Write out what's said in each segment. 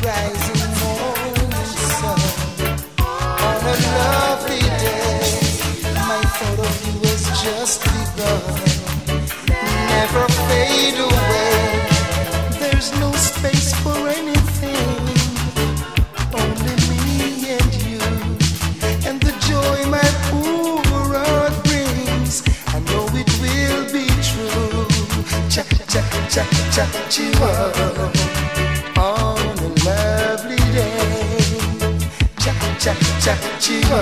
rising morning sun. On a lovely day, my thought of you has just begun. Never fade away. There's no space for anything. Only me and you, and the joy my poor heart brings. I know it will be true. Cha cha cha cha chiwa. On a lovely day. Cha cha cha chiwa.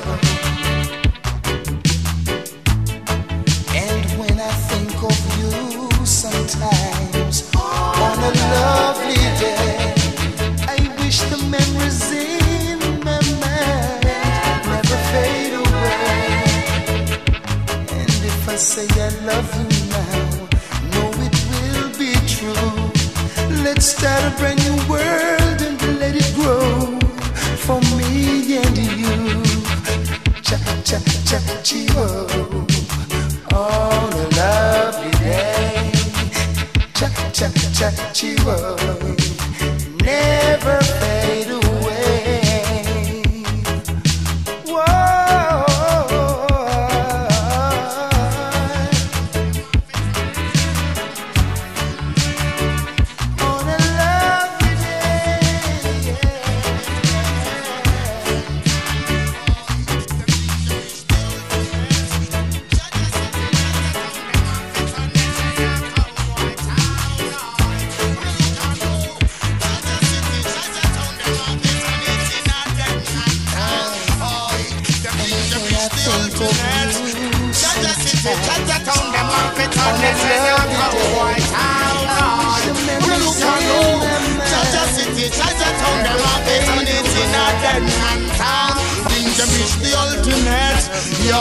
And when I think of you sometimes on a lovely day, I wish the memories in my mind never fade away. And if I say I love you now, know it will be true. Let's start a brand new world and let it grow for me and you. Cha cha cha chiwo. On a lovely day, cha cha cha chiwo, never fade away. Whoa. On a lovely day, the ultimate, yo,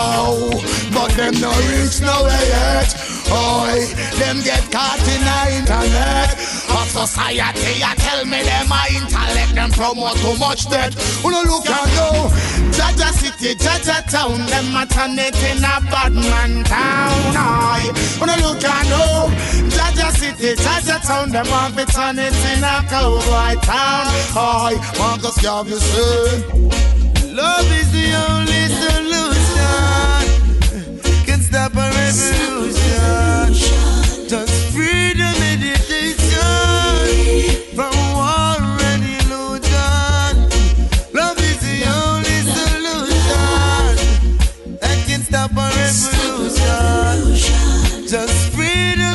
but them no reach nowhere yet. Oi, them get caught in the internet. Of society, I tell me them my intellect, them promote too much debt. Who no look and go, Jaja City, Jaja Town, them a turn it in a bad man town. Oi, who no look and go, Jaja City, Jaja Town, them a be turn it in a cowboy town. Oi, Marcus Garvey say, love is the only solution. Can stop a revolution. Just freedom, meditation from war and illusion. Love is the only solution that can stop a revolution. Just freedom,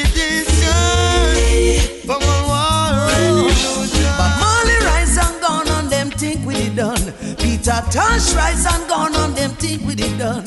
meditation from war and illusion. But Molly rise and gone on them think we did done. Peter Tosh rise and gone on them think we did done.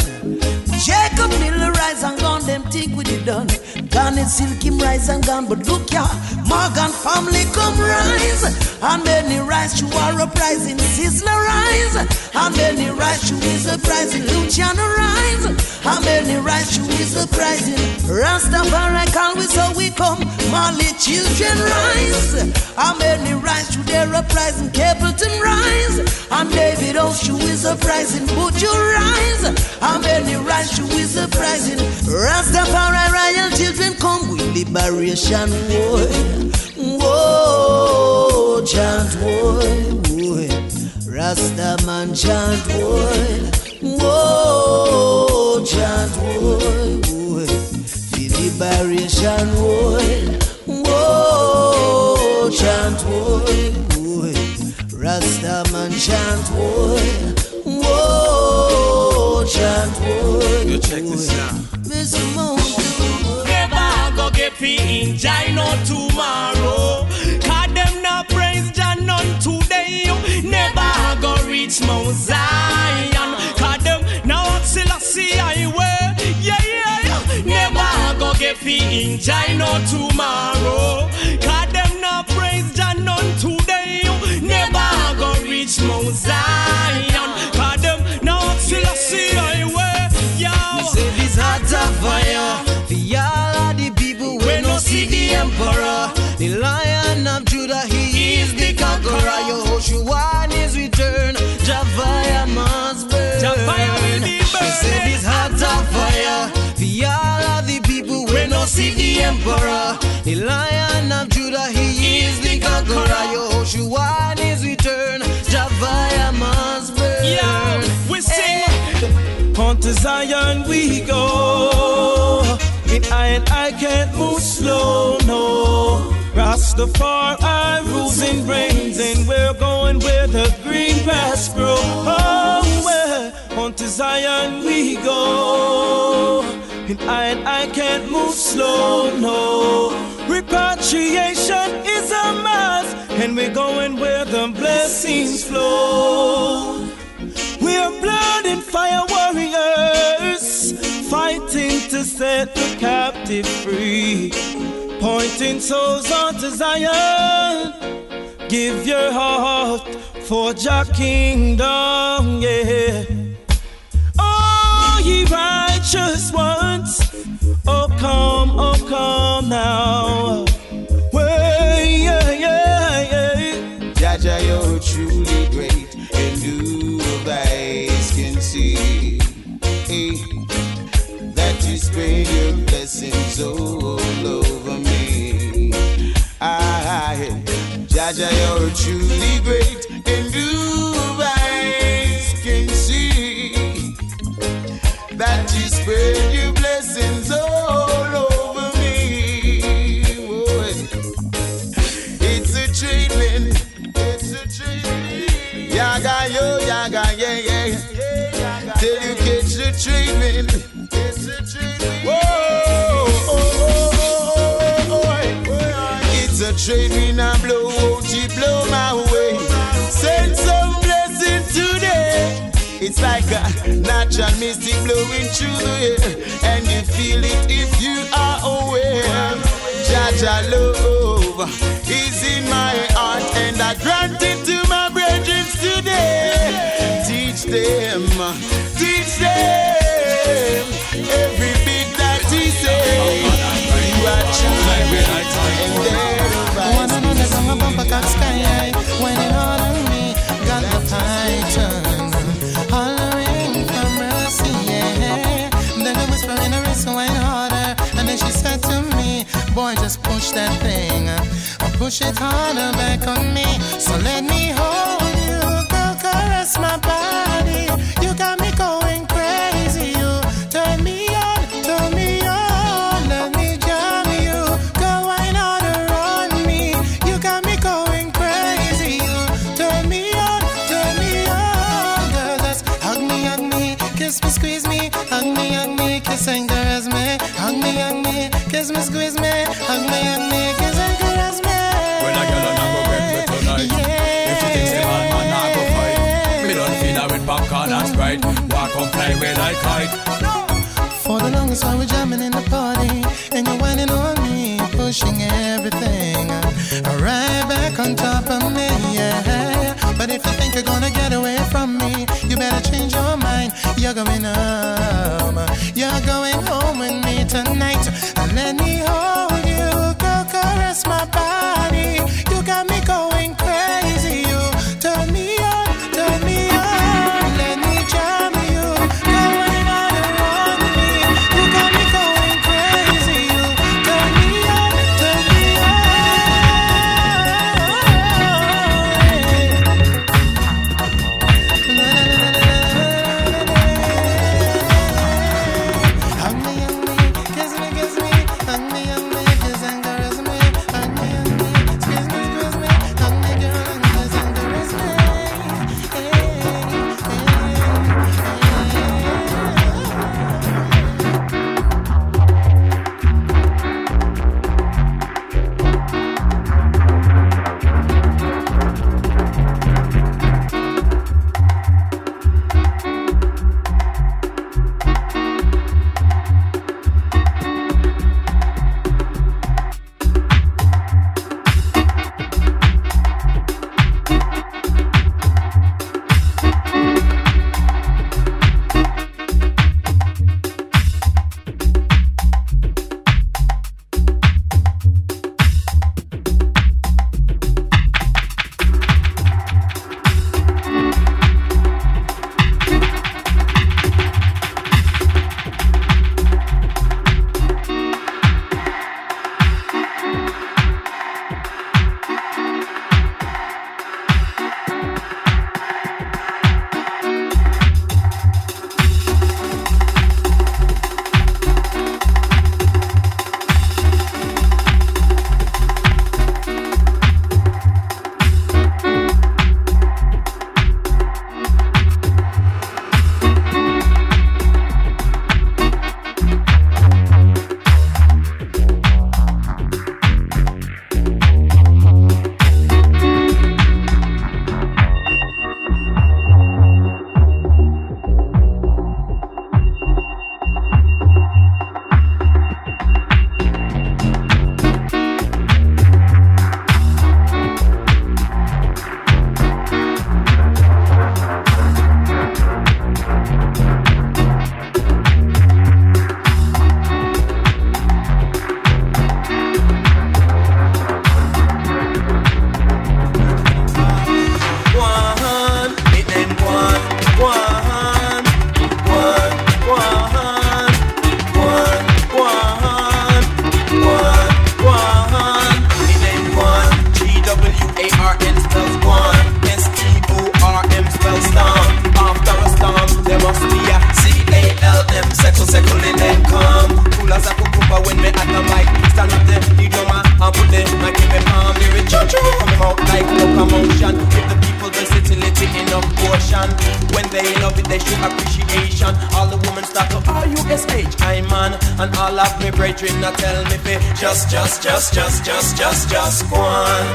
Jacob Miller rise and gone them think we did done. Garnet Silkim rise and gone, but look ya, Morgan family come rise. And many rise to our uprising, Sizzler rise. And many rise to his uprising, Luciano rise. And many rise to his uprising, Rastafari call we so we come. Mali children rise. And many rise to their uprising, Capleton rise. And David Oshu is uprising, would you rise? And many rise to his uprising, Rastafari royal children come with liberation war. Whoa, chant war, Rastaman chant war. Whoa, chant war, the liberation war. Whoa, chant war, Rastaman chant war. Whoa, chant war. You check this out. Mr. Moon. Never go get fee in Jah no tomorrow. Cause them no praise Jah none today. Never go reach Mount Zion. Cause them no Selassie I wear. Yeah, yeah, yeah. Never go get fee in Jah no tomorrow. Cause them no praise Jah none today. Never go reach Mount Zion. Cause them no Selassie I wear. Yo, say this heart of fire. For all of the people we no see the emperor, the Lion of Judah, he is the conqueror. Yehoshua is return, Javaya must burn. Javaya will be burning. Say this heart of fire. For all of the people we no see the emperor, the Lion of Judah, he is the conqueror. Yehoshua Zion we go. And I can't move slow, no. Rastafari rules and reigns, and we're going where the green grass grows. Oh, where onto Zion we go. And I can't move slow, no. Repatriation is a must, and we're going where the blessings flow. We're blood and fire warriors, fighting to set the captive free, pointing souls onto Zion. Give your heart for Jah kingdom, yeah. Oh, ye righteous ones, oh come now. Well, yeah, yeah, yeah. Jah Jah, you're truly great, and who eyes can see. Hey, that you spread your blessings all over me. Jah Jah, you're truly great, and who eyes can see. That you spread your blessings all over me. Oh, it's a treatment. It's a treatment. Yaga yo, yaga yeah yeah. Till you catch the treatment. It's a treatment. Whoa, it's a treatment. I blow, won't you blow my way? Send some blessing today. It's like a natural mystic blowing through the air, and you feel it if you are aware. Jah Jah love is in my heart, and I grant it to my brethren today. Teach them, every bit that he say. You are true, and one on the song of Bumper Cock Sky, when it all on me, got the python, hollering for mercy, yeah. Then I whisper in her wrist, wine harder, and then she said to me, boy, just push that thing, or push it harder back on me. So let me hold you, girl, caress my body. You got me going crazy, you turn me on, let me jam you, go wine harder on me. You got me going crazy, you turn me on, girl, just hug me, kiss me, squeeze me, hug me, kiss and caress me, hug me, kiss me, squeeze me, hug me, kiss and caress me. When I get on, I go get me tonight. Yeah. If you think say man, I go fight. Me don't feel that with popcorn and Sprite. Walk on, fly away like kite. For the longest while we're jamming in the party, and you're whining on me, pushing everything right back on top of me, yeah. But if you think you're gonna get away from me, you better change your mind. You're going home, you're going home with me tonight. And let me hold you, girl, caress my body. You got me going crazy, you turn me on, let me jam you, going on around me. You got me going crazy, you turn me on, hug me, kiss me, hug me, emotion. Give the people versatility in a portion. When they love it, they show appreciation. All the women start to R-U-S-H, I man. And all of me brethren now tell me fi just go on.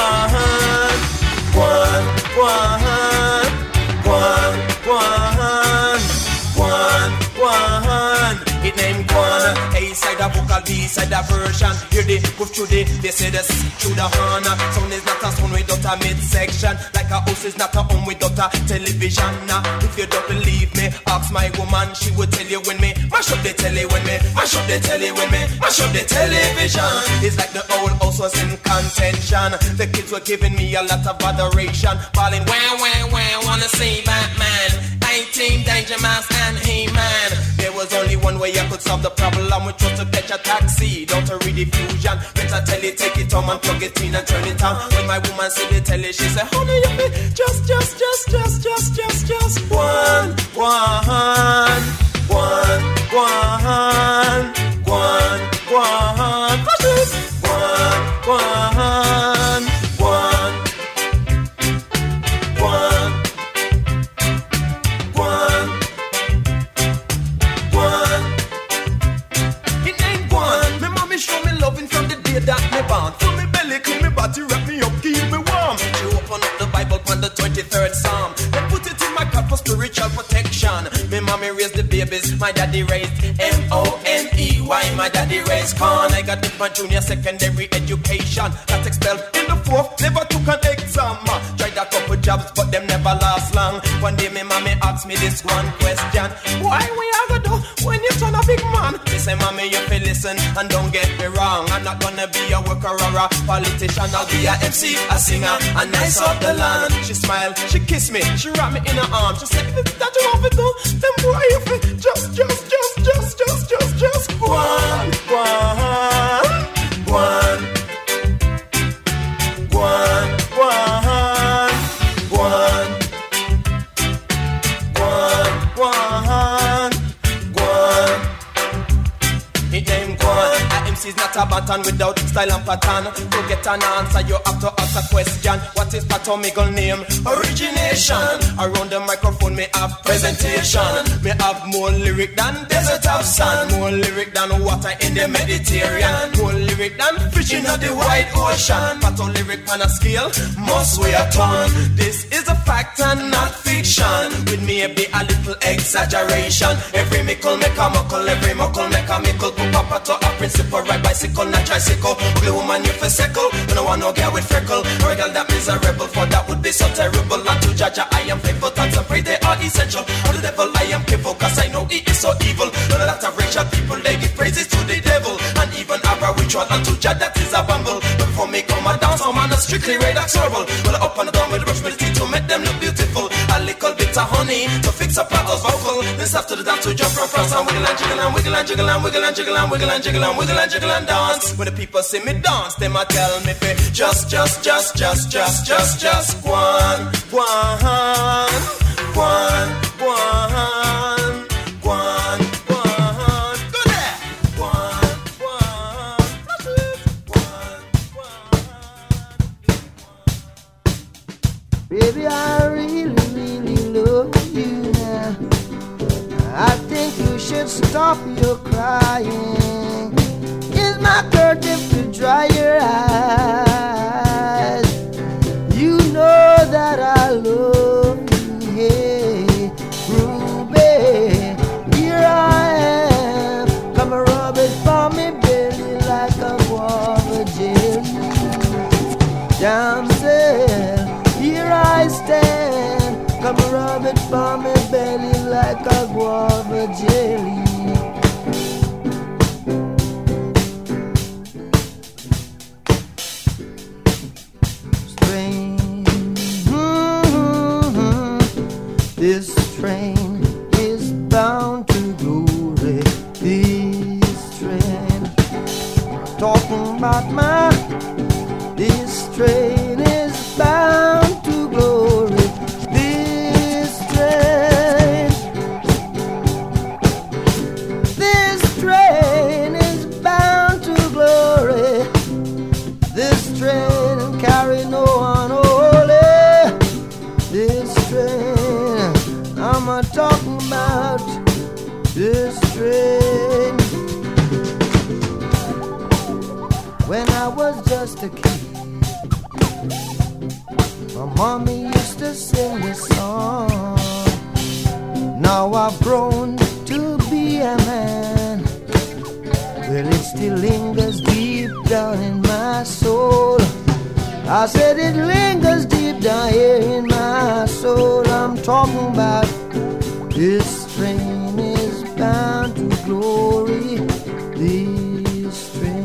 It named Guan. A side a vocal, B side a version. Hear the move through the, they say this through the horn. Sound is not a sound without a midsection. Like a house is not a home without a television. If you don't believe me, ask my woman. She will tell you when me mash up the telly, when me mash up the telly, when me mash up the television. It's like the old house was in contention. The kids were giving me a lot of adoration, balling wow, wanna see Batman. 19 Danger Mouse and He-Man. There was only one way I could solve the problem, which was to catch a taxi down to rediffusion. Better tell it, take it home and plug it in and turn it on. When my woman said the telly, she said, honey, you be just one. That me born. From me belly, clean me body, wrap me up, keep me warm. She open up the Bible on the 23rd Psalm. Then put it in my cup for spiritual protection. Me mommy raised the babies, my daddy raised M-O-N-E-Y. My daddy raised corn. I got my junior secondary education. Got expelled in the 4th, never took an exam. Tried a couple jobs, but them never last long. One day me mommy asked me this one question: why we are gonna do when you turn a big man? Me say, mommy, you feel listen and don't get me wrong. I'm not gonna be a worker or a politician. I'll be a MC, a singer, a nice of the land. She smiled, she kissed me, she wrapped me in her arms. She said, that you want to do? Then boy, you feel just one. It ain't gone. MC's not a button without style and pattern. To get an answer, you have to ask a question. What is Pato middle name? Origination. Around the microphone, me have presentation. Me have more lyric than desert of sand. More lyric than water in the Mediterranean. More lyric than fish in the wide ocean. Pato lyric on a scale must weigh a ton. This is a fact and not fiction. With me be a little exaggeration. Every mickle make a muckle, every muckle make a mickle. Put Papa to a principle, ride bicycle, not tricycle. Ugly woman, you for sickle. You don't want no girl with freckle. Or a girl that miserable, for that would be so terrible. And to judge I am faithful, thanks and pray they are essential. For the devil I am careful, cause I know he is so evil. None of that of racial people, they give praises to the devil. And even have a ritual, and to judge that is a bumble. But before me come and dance, I'm on a strictly radar horrible. Well, up and down with brush my teeth to make them look beautiful. A little bit of honey to fix up Pato's vocal. Then after the dance to jump from France and wiggle and jiggle and wiggle and jiggle and wiggle and jiggle and wiggle and jiggle and wiggle and jiggle and dance. When the people see me dance, they might tell me fi just one. Go there. Baby, I really love you now. I think you should stop your crying. Use my curtain to dry your eyes. You know that I love you, hey, Ruby. Here I am, come and rub it for me, baby, like a guava jelly. Damsel, here I stand, come and rub it for me, belly, like a guava jelly. This train is bound to glory. This train, talking about this train is bound to glory. This train is bound to glory. This train carry no one holy. when I was just a kid. My mommy used to sing this song. Now I've grown to be a man. Well, it still lingers deep down in my soul. I said it lingers deep down here in my soul. I'm talking about this train is bound to glory. This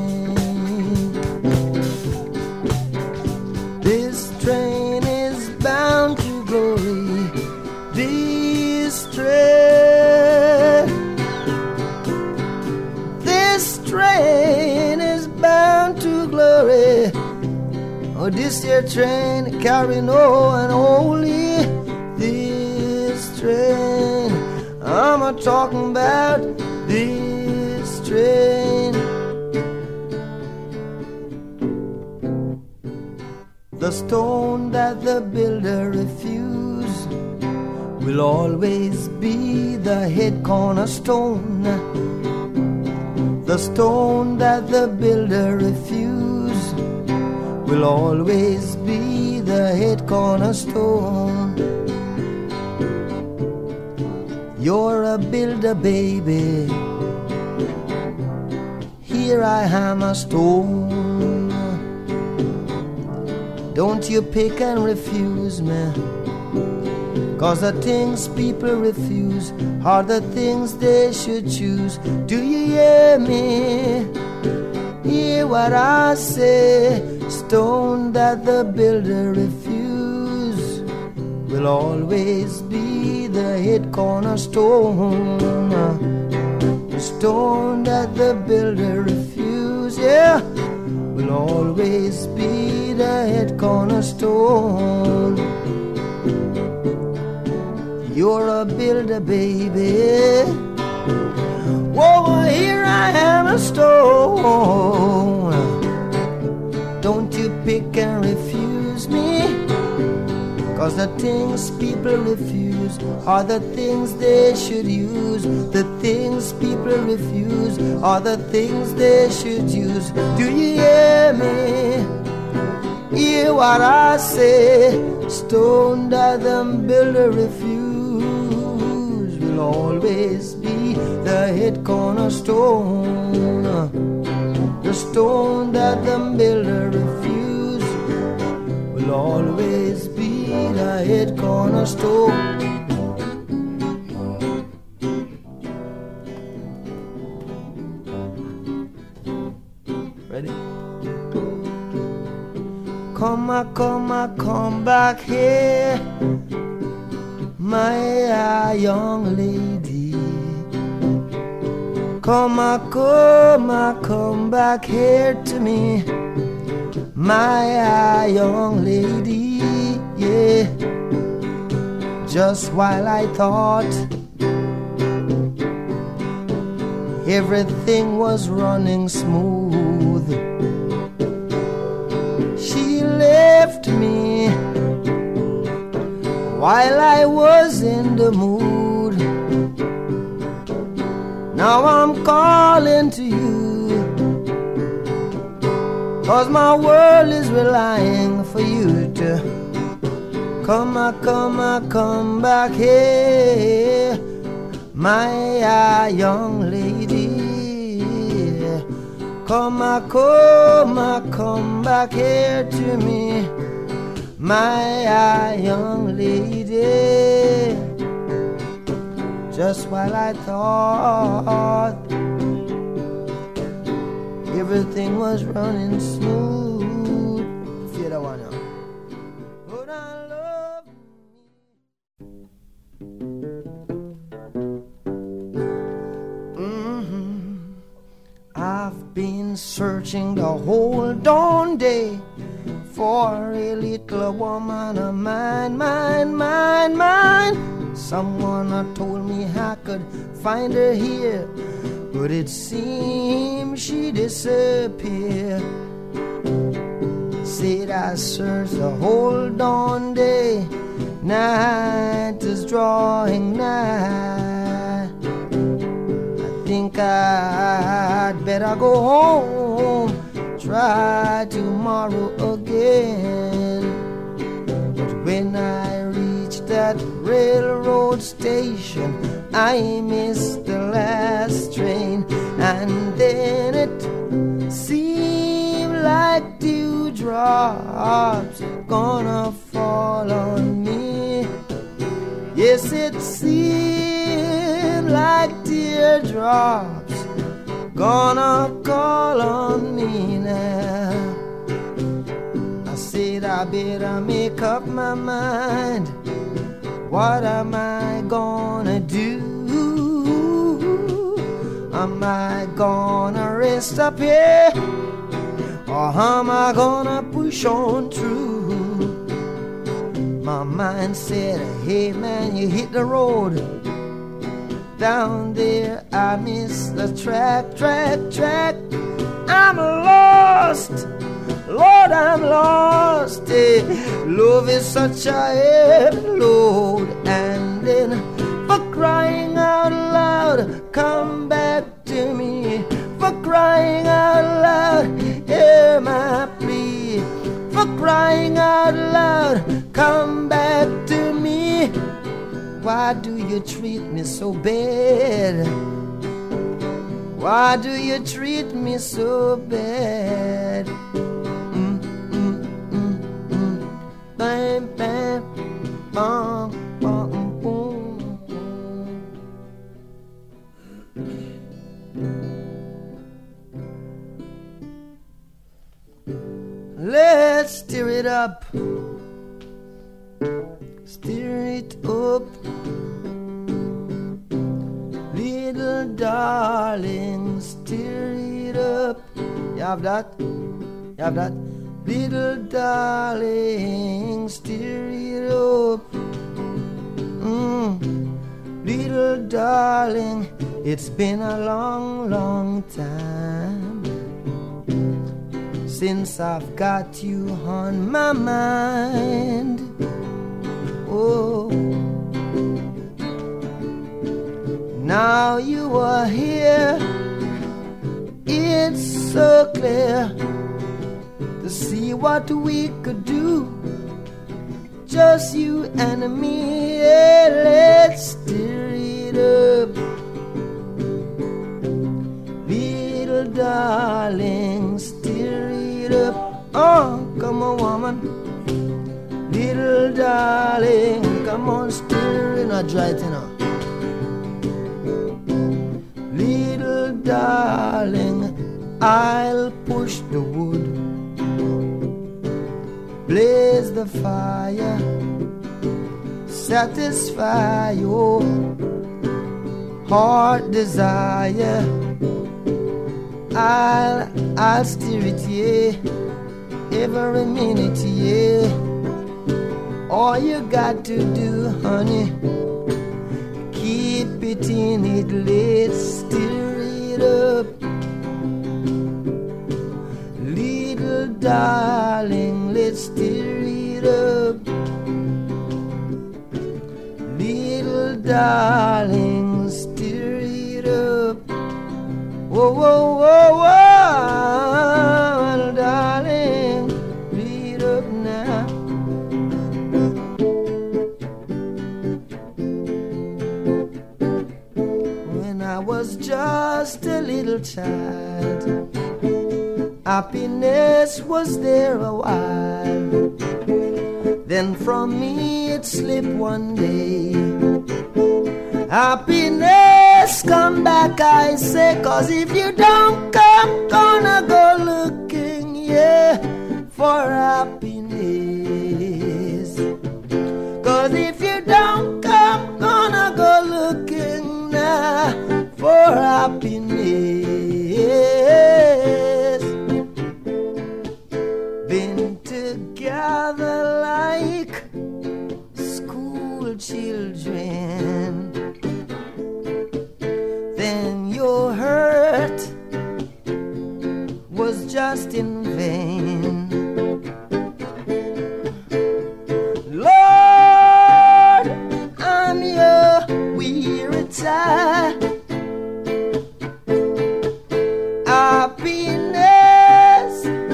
train is bound to glory. This train is bound to glory. Oh, this here train carry no unholy. This train, I'm a talking about this train. The stone that the builder refused will always be the head cornerstone. The stone that the builder refused will always be the head cornerstone. You're a builder, baby. Here I am a stone. Don't you pick and refuse me, 'cause the things people refuse are the things they should choose. Do you hear me? Hear what I say? Stone that the builder refused will always be the head cornerstone. The stone that the builder refused, yeah, will always be the head cornerstone. You're a builder, baby. Whoa, here I am a stone. Don't you pick and refuse me, 'cause the things people refuse are the things they should use. The things people refuse are the things they should use. Do you hear me? Hear what I say? Stone that the builder refuse will always be the head cornerstone. The stone that the builder refuse will always be the head cornerstone. Ready? Come back here, my young lady. Come back here to me, my young lady. Yeah, just while I thought everything was running smooth, she left me while I was in the mood. Now I'm calling to you, 'cause my world is relying for you to come back here, my young lady. Come back here to me, my young lady. Just while I thought everything was running smooth. Feel that one now. Would I love me? I've been searching the whole dawn day for a little woman of mine. Someone told me I could find her here, but it seems she disappeared. Said I searched the whole dawn day, night is drawing nigh. I think I'd better go home, try tomorrow again. But when I reach that railroad station, I missed the last train, and then it seemed like dewdrops gonna fall on me. Yes, it seemed like teardrops gonna call on me now. I said I better make up my mind. What am I gonna do? Am I gonna rest up here, or am I gonna push on through? My mind said, hey man, you hit the road. Down there I miss the track. I'm lost, Lord, I'm lost. Love is such a heavy load. And then, for crying out loud, come back to me. For crying out loud, hear my plea. For crying out loud, come back to me. Why do you treat me so bad? Why do you treat me so bad? Bam, bam, bum, bum, boom. Let's stir it up. Stir it up. Little darling, stir it up. You have that? You have that? Little darling, stir it up. Little darling, it's been a long, long time since I've got you on my mind. Oh, now you are here. It's so clear to see what we could do, just you and me. Yeah, let's stir it up. Little darling, stir it up. Oh, come on, woman. Little darling, come on, stir it up, dry it up. Little darling, I'll push the wood, blaze the fire, satisfy your heart desire. I'll stir it, yeah, every minute, yeah. All you got to do, honey, keep it in it, let's stir it up. Little darling, let's stir it up. Little darling, stir it up. Whoa, whoa, whoa, whoa, little darling, stir it up now. When I was just a little child, happiness was there a while. Then from me it slipped one day. Happiness come back, I say, 'cause if you don't come, gonna go looking, yeah, for happiness. 'Cause if you don't come, gonna go looking now for happiness. Been together like school children, then your hurt was just in vain. Lord, I'm your weary child. Happiness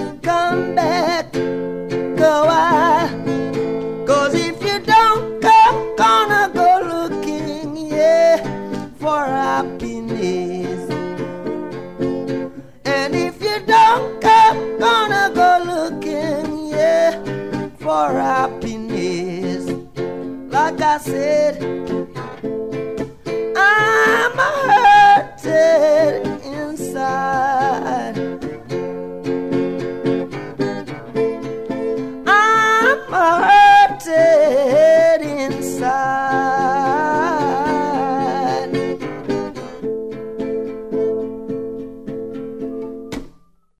said